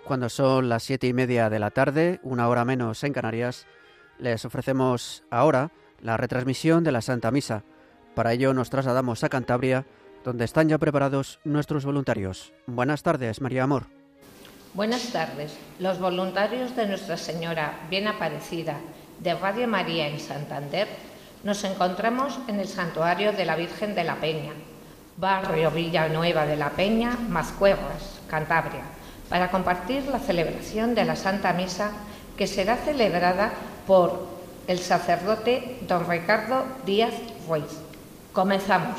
Cuando son las 7:30 de la tarde, una hora menos en Canarias, les ofrecemos ahora la retransmisión de la Santa Misa. Para ello nos trasladamos a Cantabria, donde están ya preparados nuestros voluntarios. Buenas tardes, María Amor. Buenas tardes. Los voluntarios de Nuestra Señora Bien Aparecida de Radio María en Santander nos encontramos en el Santuario de la Virgen de la Peña, barrio Villanueva de la Peña, Mascuerras, Cantabria, para compartir la celebración de la Santa Misa que será celebrada por el sacerdote don Ricardo Díaz Ruiz. Comenzamos.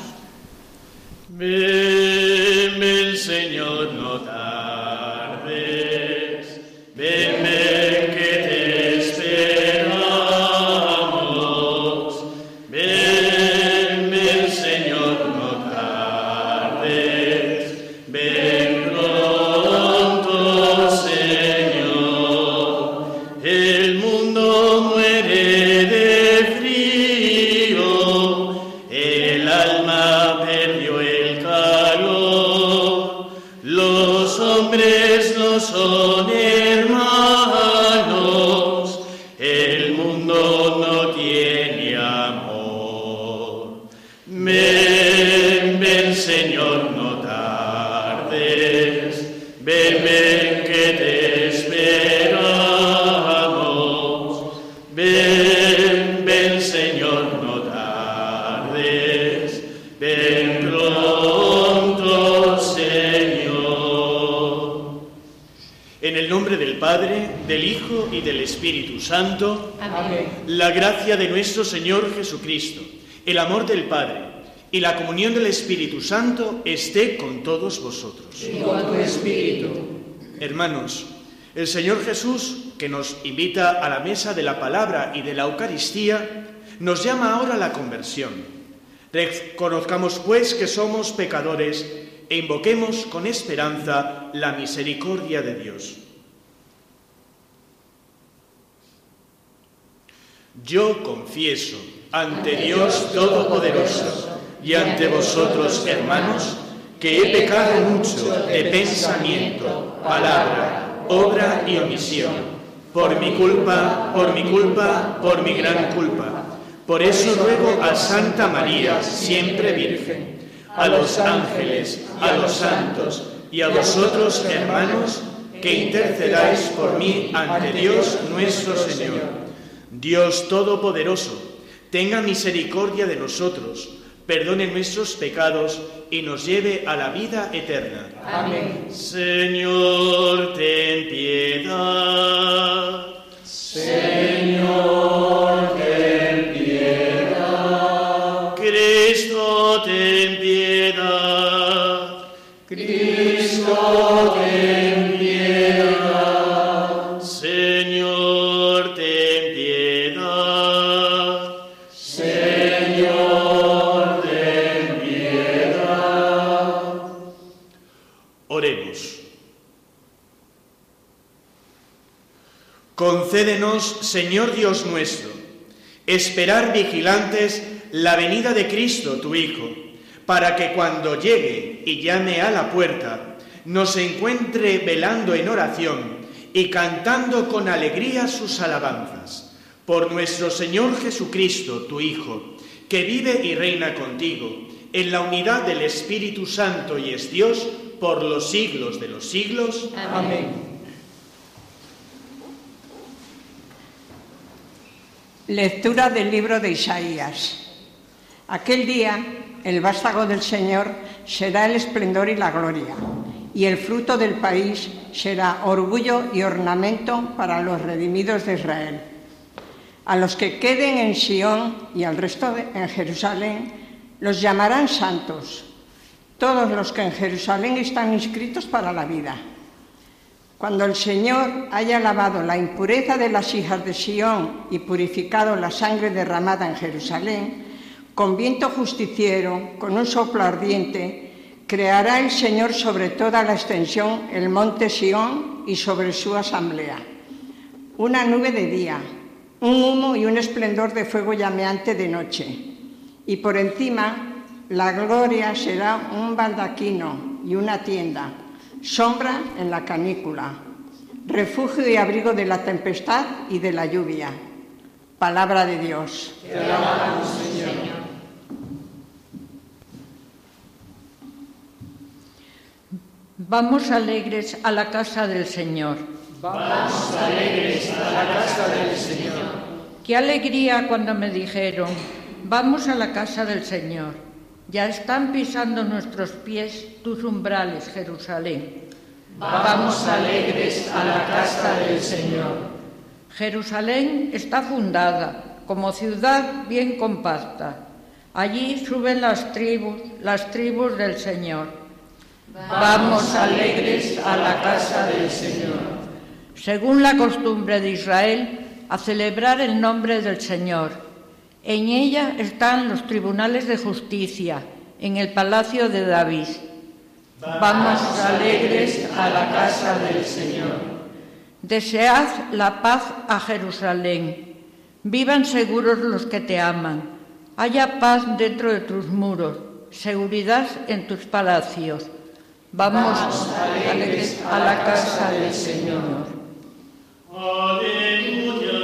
Ven, ven, Señor, no tardes. Ven, ven, que te esperamos. Ven, ven, Señor, no tardes. Ven pronto, Señor. El mundo muere de frío. El alma perdió el calor. Los hombres no son hermanos. El mundo no tiene amor. Ven, ven, Señor, no tardes. Ven, ven, que te esperamos. Ven, ven, Señor, no tardes. Ven pronto, Señor. En el nombre del Padre, del Hijo y del Espíritu Santo. Amén. La gracia de nuestro Señor Jesucristo, el amor del Padre y la comunión del Espíritu Santo esté con todos vosotros. Y con tu espíritu. Hermanos, el Señor Jesús, que nos invita a la mesa de la palabra y de la Eucaristía, nos llama ahora a la conversión. Reconozcamos, pues, que somos pecadores e invoquemos con esperanza la misericordia de Dios. Yo confieso ante Dios Todopoderoso y ante vosotros, hermanos, que he pecado mucho de pensamiento, palabra, obra y omisión, por mi culpa, por mi gran culpa. Por eso ruego a Santa María, siempre Virgen, a los ángeles, a los santos y a vosotros, hermanos, que intercedáis por mí ante Dios nuestro Señor. Dios Todopoderoso, tenga misericordia de nosotros, perdone nuestros pecados y nos lleve a la vida eterna. Amén. Señor, ten piedad. Señor, ten piedad. Cristo, ten piedad. Cristo, ten piedad. Señor, ten piedad. Señor, ten piedad. Oremos. Concédenos, Señor Dios nuestro, esperar vigilantes la venida de Cristo, tu Hijo, para que cuando llegue y llame a la puerta, nos encuentre velando en oración y cantando con alegría sus alabanzas. Por nuestro Señor Jesucristo, tu Hijo, que vive y reina contigo, en la unidad del Espíritu Santo y es Dios, por los siglos de los siglos. Amén. Lectura del libro de Isaías. Aquel día, el vástago del Señor será el esplendor y la gloria, y el fruto del país será orgullo y ornamento para los redimidos de Israel. A los que queden en Sión y al resto en Jerusalén, los llamarán santos, todos los que en Jerusalén están inscritos para la vida. Cuando el Señor haya lavado la impureza de las hijas de Sión y purificado la sangre derramada en Jerusalén, con viento justiciero, con un soplo ardiente, creará el Señor sobre toda la extensión el monte Sión y sobre su asamblea. Una nube de día, un humo y un esplendor de fuego llameante de noche. Y por encima la gloria será un baldaquino y una tienda, sombra en la canícula. refugio y abrigo de la tempestad y de la lluvia. Palabra de Dios. Te alabamos, Señor. Vamos alegres a la casa del Señor. Vamos alegres a la casa del Señor. Qué alegría cuando me dijeron, vamos a la casa del Señor. Ya están pisando nuestros pies tus umbrales, Jerusalén. Vamos alegres a la casa del Señor. Jerusalén está fundada como ciudad bien compacta. Allí suben las tribus del Señor. Vamos alegres a la casa del Señor. Según la costumbre de Israel, a celebrar el nombre del Señor. En ella están los tribunales de justicia, en el palacio de David. Vamos alegres a la casa del Señor. Desead la paz a Jerusalén. Vivan seguros los que te aman. Haya paz dentro de tus muros, seguridad en tus palacios. Vamos alegres a la casa del Señor. Aleluya.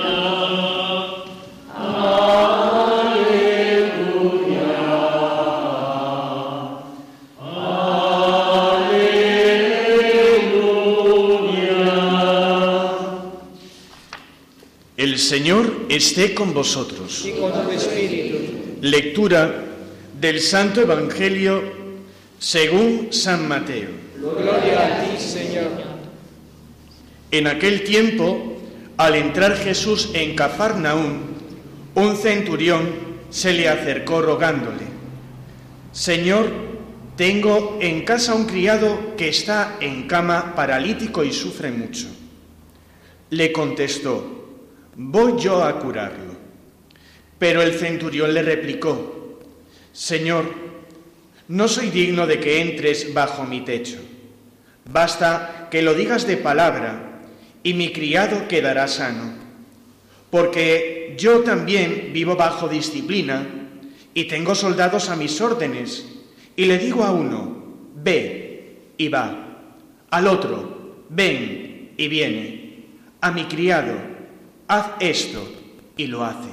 El Señor esté con vosotros. Y con tu espíritu. Lectura del Santo Evangelio según San Mateo. Gloria a ti, Señor. En aquel tiempo, al entrar Jesús en Cafarnaúm, un centurión se le acercó rogándole: Señor, tengo en casa un criado que está en cama paralítico y sufre mucho. Le contestó: voy yo a curarlo. Pero el centurión le replicó: Señor, no soy digno de que entres bajo mi techo. Basta que lo digas de palabra y mi criado quedará sano. Porque yo también vivo bajo disciplina y tengo soldados a mis órdenes. Y le digo a uno: ve, y va. Al otro: ven, y viene. A mi criado: haz esto, y lo hace.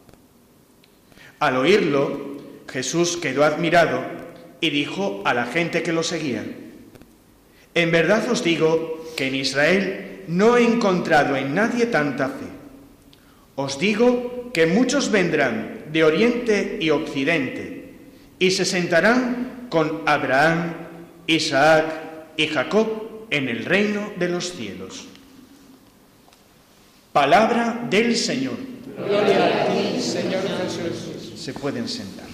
Al oírlo, Jesús quedó admirado y dijo a la gente que lo seguía: en verdad os digo que en Israel no he encontrado en nadie tanta fe. Os digo que muchos vendrán de oriente y occidente y se sentarán con Abraham, Isaac y Jacob en el reino de los cielos. Palabra del Señor. Gloria a ti, Señor Jesús. Se pueden sentar.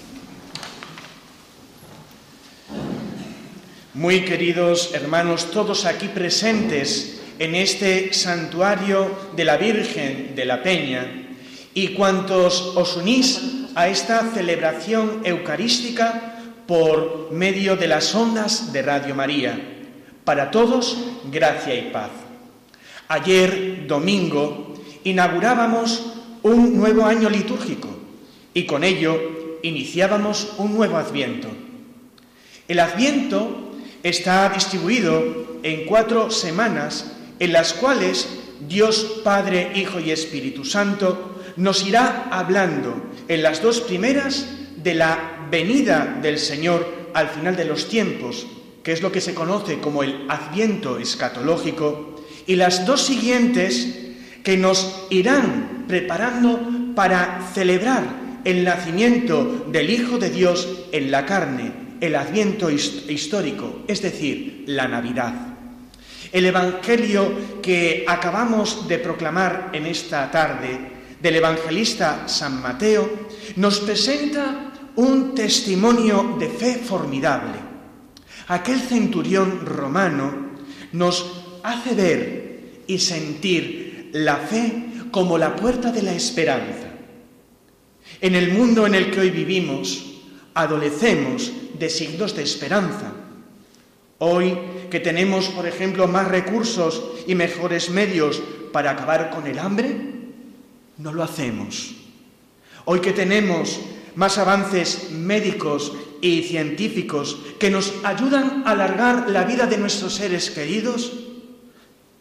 Muy queridos hermanos, todos aquí presentes en este santuario de la Virgen de la Peña y cuantos os unís a esta celebración eucarística por medio de las ondas de Radio María. Para todos, gracia y paz. Ayer, domingo, inaugurábamos un nuevo año litúrgico y con ello iniciábamos un nuevo Adviento. El Adviento está distribuido en 4 semanas en las cuales Dios Padre, Hijo y Espíritu Santo nos irá hablando en las 2 primeras de la venida del Señor al final de los tiempos, que es lo que se conoce como el Adviento escatológico, y las 2 siguientes que nos irán preparando para celebrar el nacimiento del Hijo de Dios en la carne, el Adviento histórico, es decir, la Navidad. El Evangelio que acabamos de proclamar en esta tarde, del evangelista San Mateo, nos presenta un testimonio de fe formidable. Aquel centurión romano nos hace ver y sentir la fe como la puerta de la esperanza. En el mundo en el que hoy vivimos, adolecemos de signos de esperanza. Hoy que tenemos, por ejemplo, más recursos y mejores medios para acabar con el hambre, no lo hacemos. Hoy que tenemos más avances médicos y científicos que nos ayudan a alargar la vida de nuestros seres queridos,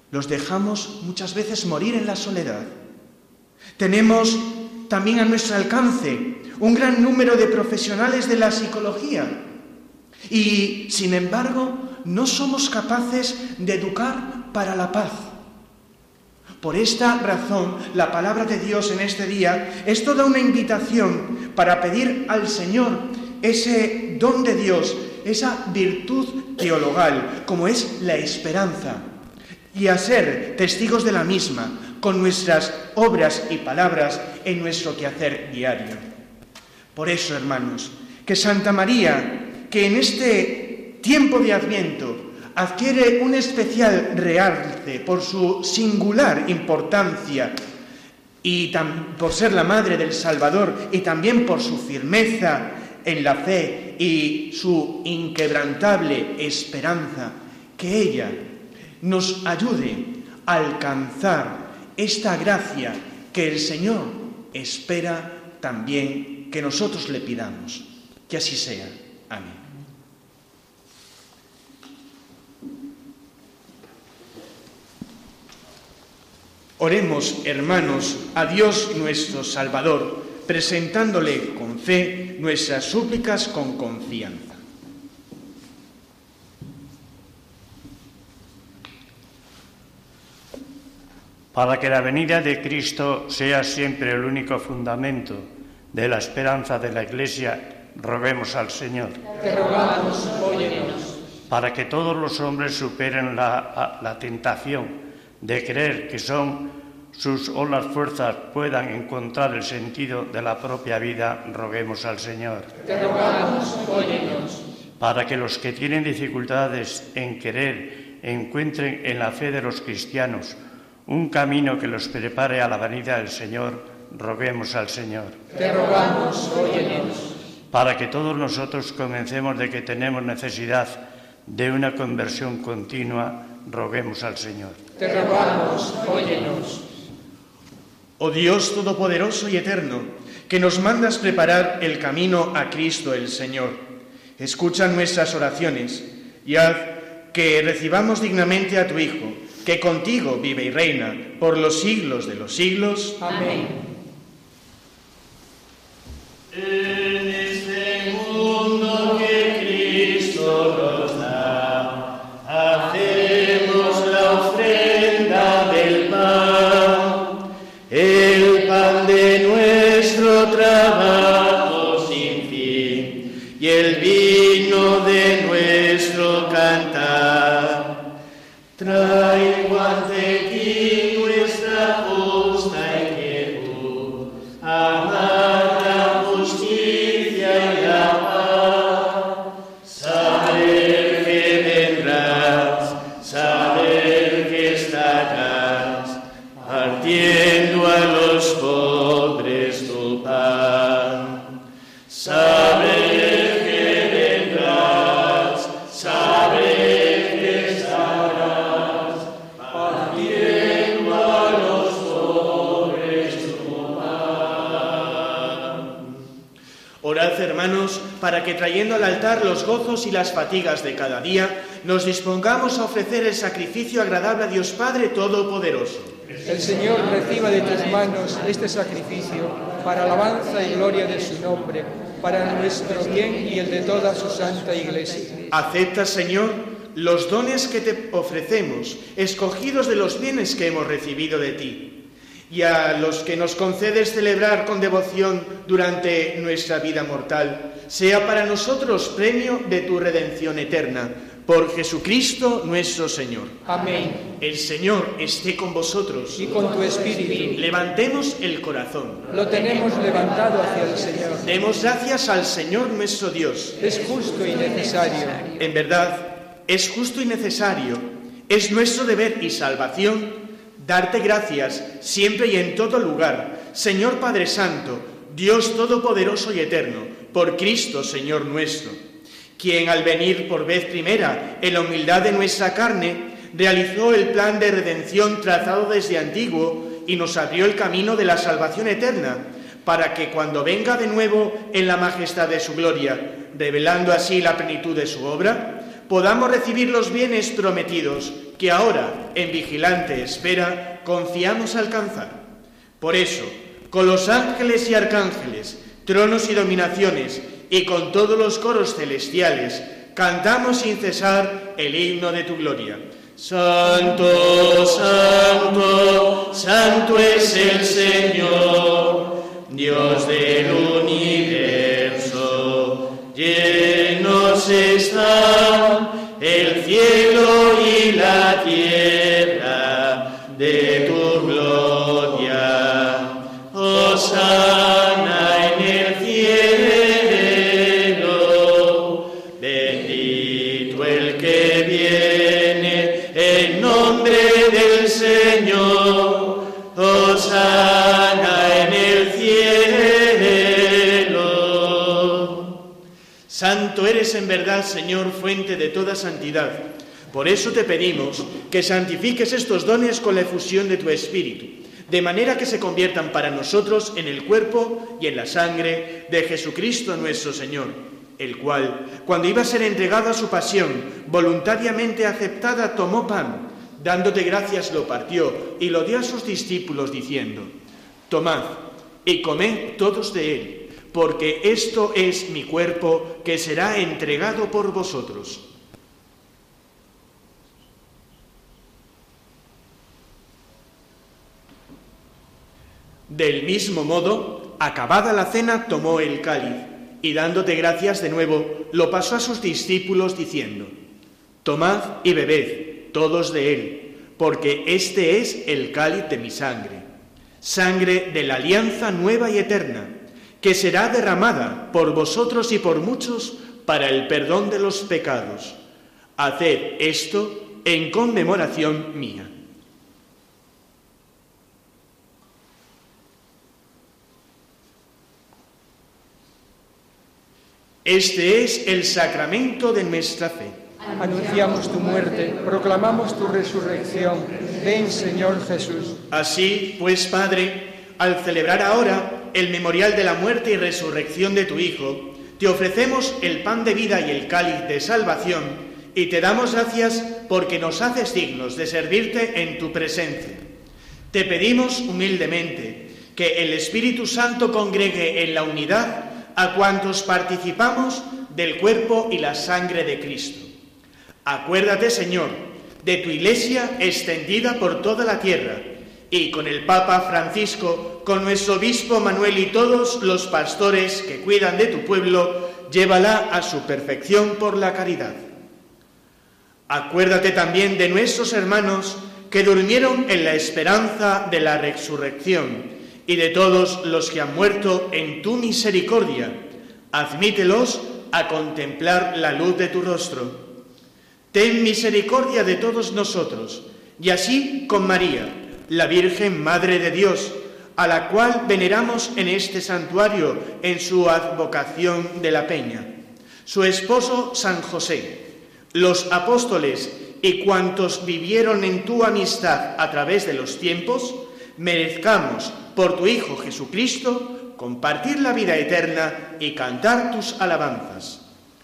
los dejamos muchas veces morir en la soledad. Tenemos también a nuestro alcance un gran número de profesionales de la psicología y, sin embargo, no somos capaces de educar para la paz. Por esta razón, la palabra de Dios en este día es toda una invitación para pedir al Señor ese don de Dios, esa virtud teologal, como es la esperanza, y a ser testigos de la misma con nuestras obras y palabras en nuestro quehacer diario. Por eso, hermanos, que Santa María, que en este tiempo de Adviento adquiere un especial realce por su singular importancia y por ser la Madre del Salvador y también por su firmeza en la fe y su inquebrantable esperanza, que ella nos ayude a alcanzar esta gracia que el Señor espera también que nosotros le pidamos. Que así sea. Amén. Oremos, hermanos, a Dios nuestro Salvador, presentándole con fe nuestras súplicas con confianza. Para que la venida de Cristo sea siempre el único fundamento de la esperanza de la Iglesia, roguemos al Señor. Te rogamos, óyenos. Para que todos los hombres superen la tentación de creer que son sus o las fuerzas puedan encontrar el sentido de la propia vida, roguemos al Señor. Te rogamos, óyenos. Para que los que tienen dificultades en querer encuentren en la fe de los cristianos un camino que los prepare a la venida del Señor, roguemos al Señor. Te rogamos, óyenos. Para que todos nosotros convencemos de que tenemos necesidad de una conversión continua, roguemos al Señor. Te rogamos, óyenos. Oh Dios Todopoderoso y Eterno, que nos mandas preparar el camino a Cristo el Señor, escucha nuestras oraciones y haz que recibamos dignamente a tu Hijo, que contigo vive y reina por los siglos de los siglos. Amén. En este mundo que Cristo nos da, hacemos la ofrenda del pan, el pan de nuestro trabajo sin fin y el vino de nuestro cantar. Traigo ante ti nuestra justa inquietud, amar la justicia y la paz, saber que vendrás, saber que estarás, partiendo a los pobres tu pan, saber que vendrás, saber que estarás, partiendo a los pobres tu pan. Orad, hermanos, para que trayendo al altar los gozos y las fatigas de cada día, nos dispongamos a ofrecer el sacrificio agradable a Dios Padre Todopoderoso. El Señor reciba de tus manos este sacrificio para alabanza y gloria de su nombre, para nuestro bien y el de toda su santa Iglesia. Acepta, Señor, los dones que te ofrecemos, escogidos de los bienes que hemos recibido de ti, y a los que nos concedes celebrar con devoción durante nuestra vida mortal, sea para nosotros premio de tu redención eterna. Por Jesucristo nuestro Señor. Amén. El Señor esté con vosotros. Y con tu espíritu. Levantemos el corazón. Lo tenemos levantado hacia el Señor. Demos gracias al Señor nuestro Dios. Es justo y necesario. En verdad, es justo y necesario, es nuestro deber y salvación darte gracias siempre y en todo lugar, Señor Padre Santo, Dios Todopoderoso y Eterno, por Cristo, Señor nuestro, quien al venir por vez primera en la humildad de nuestra carne, realizó el plan de redención trazado desde antiguo y nos abrió el camino de la salvación eterna, para que cuando venga de nuevo en la majestad de su gloria, revelando así la plenitud de su obra, podamos recibir los bienes prometidos que ahora, en vigilante espera, confiamos alcanzar. Por eso, con los ángeles y arcángeles, tronos y dominaciones, y con todos los coros celestiales, cantamos sin cesar el himno de tu gloria. Santo, santo, santo es el Señor, Dios del universo. Llenos están el cielo y la tierra de tu gloria. Hosana en el cielo, bendito el que viene en nombre del Señor. Hosana en el cielo. Santo eres en verdad, Señor, fuente de toda santidad. Por eso te pedimos que santifiques estos dones con la efusión de tu Espíritu, de manera que se conviertan para nosotros en el cuerpo y en la sangre de Jesucristo nuestro Señor, el cual, cuando iba a ser entregado a su pasión, voluntariamente aceptada, tomó pan, dándote gracias lo partió y lo dio a sus discípulos, diciendo: tomad y comed todos de él, porque esto es mi cuerpo que será entregado por vosotros. Del mismo modo, acabada la cena, tomó el cáliz, y dándote gracias de nuevo, lo pasó a sus discípulos, diciendo: tomad y bebed todos de él, porque este es el cáliz de mi sangre, sangre de la alianza nueva y eterna, que será derramada por vosotros y por muchos para el perdón de los pecados. Haced esto en conmemoración mía. Este es el sacramento de nuestra fe. Anunciamos tu muerte, proclamamos tu resurrección. Ven, Señor Jesús. Así pues, Padre, al celebrar ahora el memorial de la muerte y resurrección de tu Hijo, te ofrecemos el pan de vida y el cáliz de salvación, y te damos gracias porque nos haces dignos de servirte en tu presencia. Te pedimos humildemente que el Espíritu Santo congregue en la unidad a cuantos participamos del cuerpo y la sangre de Cristo. Acuérdate, Señor, de tu Iglesia extendida por toda la tierra, y con el Papa Francisco, con nuestro obispo Manuel y todos los pastores que cuidan de tu pueblo, llévala a su perfección por la caridad. Acuérdate también de nuestros hermanos que durmieron en la esperanza de la resurrección, y de todos los que han muerto en tu misericordia. Admítelos a contemplar la luz de tu rostro. Ten misericordia de todos nosotros, y así con María, la Virgen Madre de Dios, a la cual veneramos en este santuario en su advocación de la Peña, su esposo San José, los apóstoles y cuantos vivieron en tu amistad a través de los tiempos, merezcamos, por tu Hijo Jesucristo, compartir la vida eterna y cantar tus alabanzas.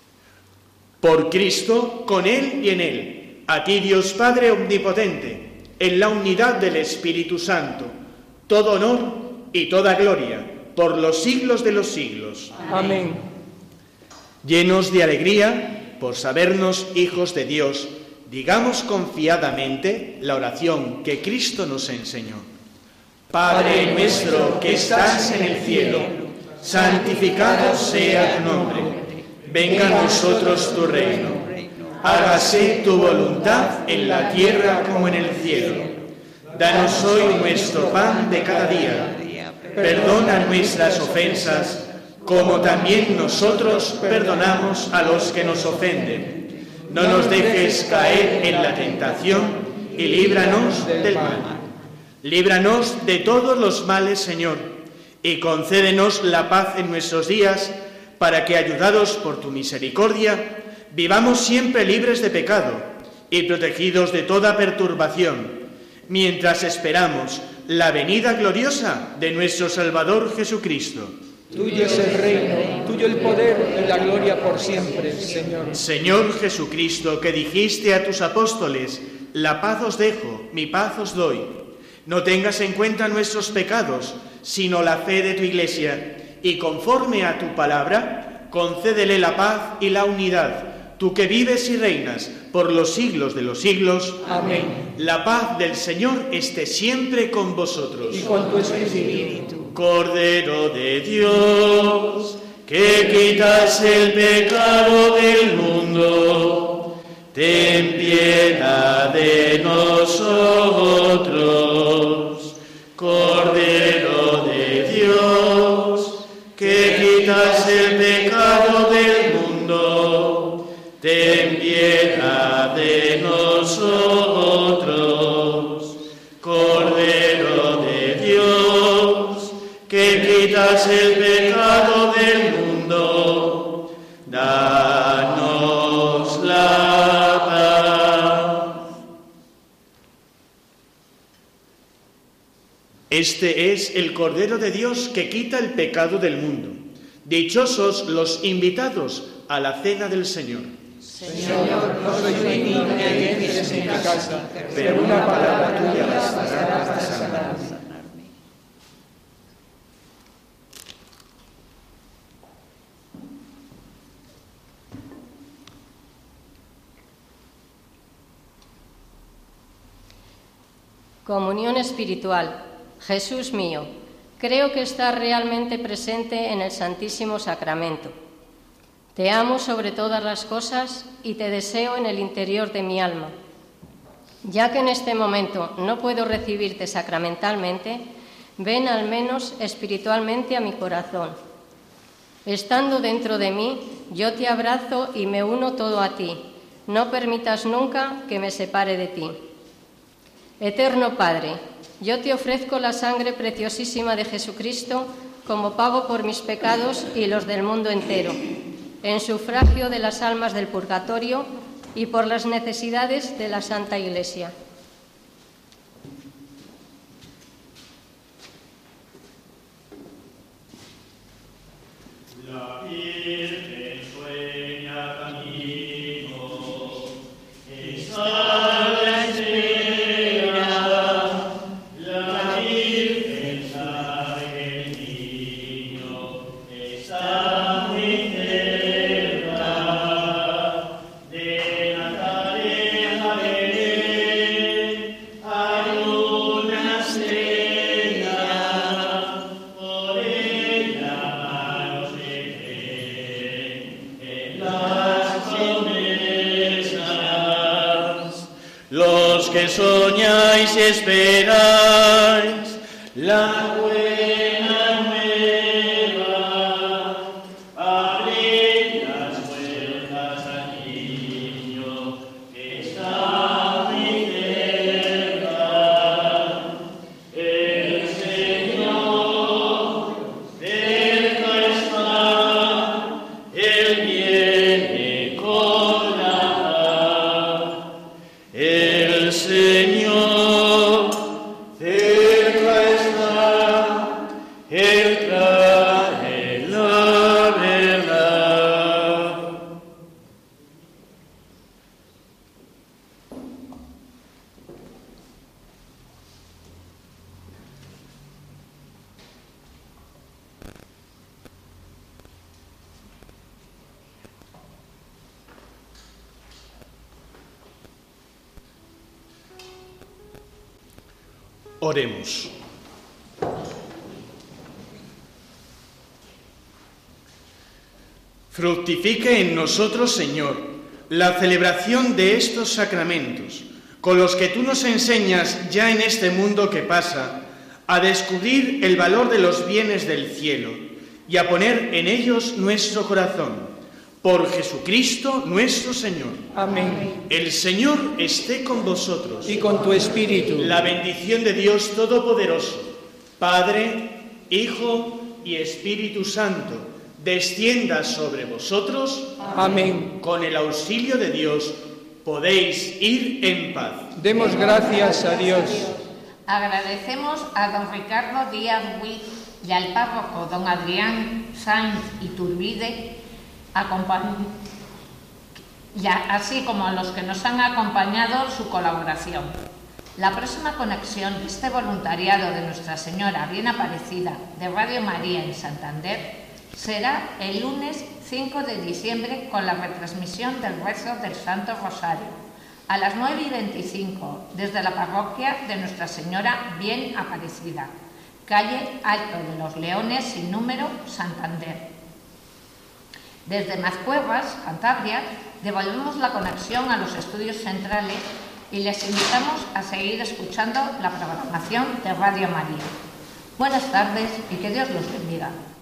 Por Cristo, con Él y en Él, a ti, Dios Padre omnipotente, en la unidad del Espíritu Santo, todo honor y toda gloria, por los siglos de los siglos. Amén. Llenos de alegría por sabernos hijos de Dios, digamos confiadamente la oración que Cristo nos enseñó. Padre nuestro que estás en el cielo, santificado sea tu nombre. Venga a nosotros tu reino. Hágase tu voluntad en la tierra como en el cielo. Danos hoy nuestro pan de cada día. Perdona nuestras ofensas, como también nosotros perdonamos a los que nos ofenden. No nos dejes caer en la tentación y líbranos del mal. Líbranos de todos los males, Señor, y concédenos la paz en nuestros días, para que, ayudados por tu misericordia, vivamos siempre libres de pecado y protegidos de toda perturbación, mientras esperamos la venida gloriosa de nuestro Salvador Jesucristo. Tuyo es el reino, tuyo el poder y la gloria por siempre, Señor. Señor Jesucristo, que dijiste a tus apóstoles: la paz os dejo, mi paz os doy. No tengas en cuenta nuestros pecados, sino la fe de tu Iglesia, y conforme a tu palabra, concédele la paz y la unidad, tú que vives y reinas por los siglos de los siglos. Amén. La paz del Señor esté siempre con vosotros. Y con tu espíritu. Cordero de Dios, que quitas el pecado del mundo, ten piedad de nosotros. Cordero de Dios, que quitas el pecado del mundo, ten piedad de nosotros. Cordero de Dios, que quitas el pecado del mundo, danos la paz. Este es el Cordero de Dios que quita el pecado del mundo. Dichosos los invitados a la cena del Señor. Señor, no soy digno que entres en mi casa, pero una palabra tuya bastará para sanarme. Comunión espiritual. Jesús mío, creo que estás realmente presente en el Santísimo Sacramento. Te amo sobre todas las cosas y te deseo en el interior de mi alma. Ya que en este momento no puedo recibirte sacramentalmente, ven al menos espiritualmente a mi corazón. Estando dentro de mí, yo te abrazo y me uno todo a ti. No permitas nunca que me separe de ti. Eterno Padre, yo te ofrezco la sangre preciosísima de Jesucristo como pago por mis pecados y los del mundo entero, en sufragio de las almas del purgatorio y por las necesidades de la Santa Iglesia. La Virgen sueña camino, está la espera, la Virgen sabe que el niño está muy cerca, de Nazaret a Belén hay una estrella, por ella manos se creen en las promesas. Los que soñáis y esperáis la buena nueva, abrid las puertas al niño que está muy cerca. El Señor cerca está, Él viene con la paz. El Señor cerca está, Él trae la verdad. Oremos. Fructifique en nosotros, Señor, la celebración de estos sacramentos, con los que tú nos enseñas ya en este mundo que pasa, a descubrir el valor de los bienes del cielo y a poner en ellos nuestro corazón. Por Jesucristo nuestro Señor. Amén. El Señor esté con vosotros. Y con tu espíritu. La bendición de Dios Todopoderoso, Padre, Hijo y Espíritu Santo, descienda sobre vosotros. Amén. Con el auxilio de Dios podéis ir en paz. Demos gracias a Dios. Agradecemos a don Ricardo Díaz y al párroco don Adrián Sainz Iturbide, así como a los que nos han acompañado su colaboración. La próxima conexión de este voluntariado de Nuestra Señora Bien Aparecida de Radio María en Santander será el lunes 5 de diciembre con la retransmisión del rezo del Santo Rosario a las 9:25 desde la parroquia de Nuestra Señora Bien Aparecida, calle Alto de los Leones sin número, Santander. Desde Mazcuevas, Cantabria, devolvemos la conexión a los estudios centrales y les invitamos a seguir escuchando la programación de Radio María. Buenas tardes y que Dios los bendiga.